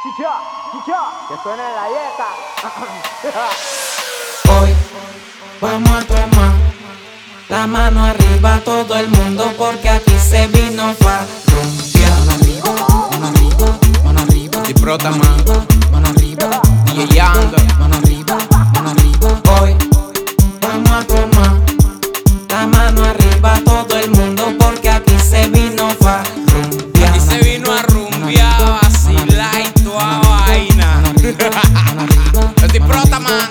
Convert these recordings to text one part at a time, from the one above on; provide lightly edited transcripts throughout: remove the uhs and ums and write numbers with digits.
Chicha, chicha, que suene la dieta. Hoy vamos a tomar la mano arriba todo el mundo porque aquí se vino farrumpia. Mano arriba, mano arriba. Y Protaman, Mano arriba, DJ Yanga. mano arriba, mano arriba. Hoy vamos a tomar la mano arriba todo el mundo porque aquí se vino farrumpia. Aquí se vino a rumbear, a vacilar y toda vaina. Yo soy Protaman.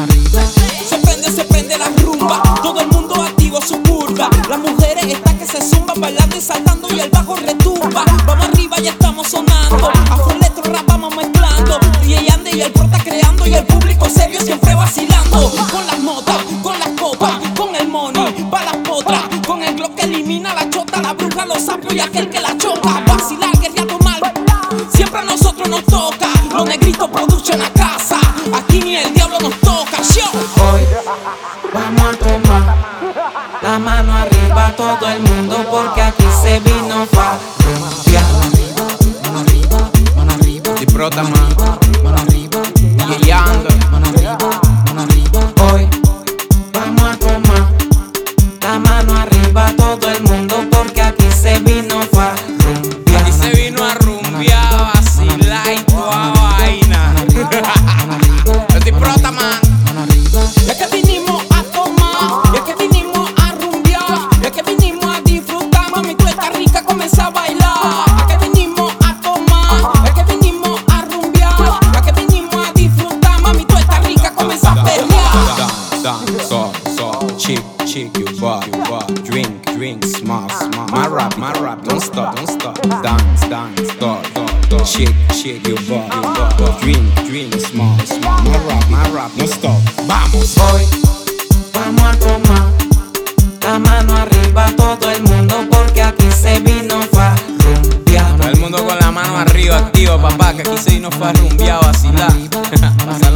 Se prende la rumba, todo el mundo activo su curva. Las mujeres están que se zumban, bailando y saltando y el bajo retumba. Vamos arriba, ya estamos sonando. A full electro rap vamos mezclando. DJ Ande y el prota creando y el público serio siempre vacilando. Con las notas, con las copas, con el money, pa' las potras. Con el glock que elimina la chota, la bruja, los sapos y aquel que la choca. Vacilar, guerreando mal, siempre a nosotros nos toca. Los negritos producen a casa, aquí ni el diablo nos toca. Show. Hoy vamos a tomar la mano arriba todo el mundo porque aquí se vino farrumpia. Mano arriba, mano arriba. Y Protaman, Mano arriba, DJ Yanga. mano arriba, mano arriba. Hoy vamos a tomar la mano arriba todo el mundo porque aquí se vino farrumpia. Aquí se vino a rumbear, a vacilar y toda vaina. Yo soy Protaman. Mano arriba, Es que vinimos a tomar, es que vinimos a rumbear, es que vinimos a disfrutar, mami tú estás rica, comienza a bailar. Es que vinimos a tomar, es que vinimos a rumbear, es que vinimos a disfrutar, mami tú estás rica, comienza a perrear. Dance, so, chick, you bar, drink, smile. My rap, don't stop. Dance, chick, you bar, drink, smile. My rap, don't stop. Vamos. Hoy vamos a tomar la mano arriba todo el mundo porque aquí se vino farrumpia. Todo el mundo con la mano arriba, activa, papá, que aquí se vino farrumbear, a vacilar.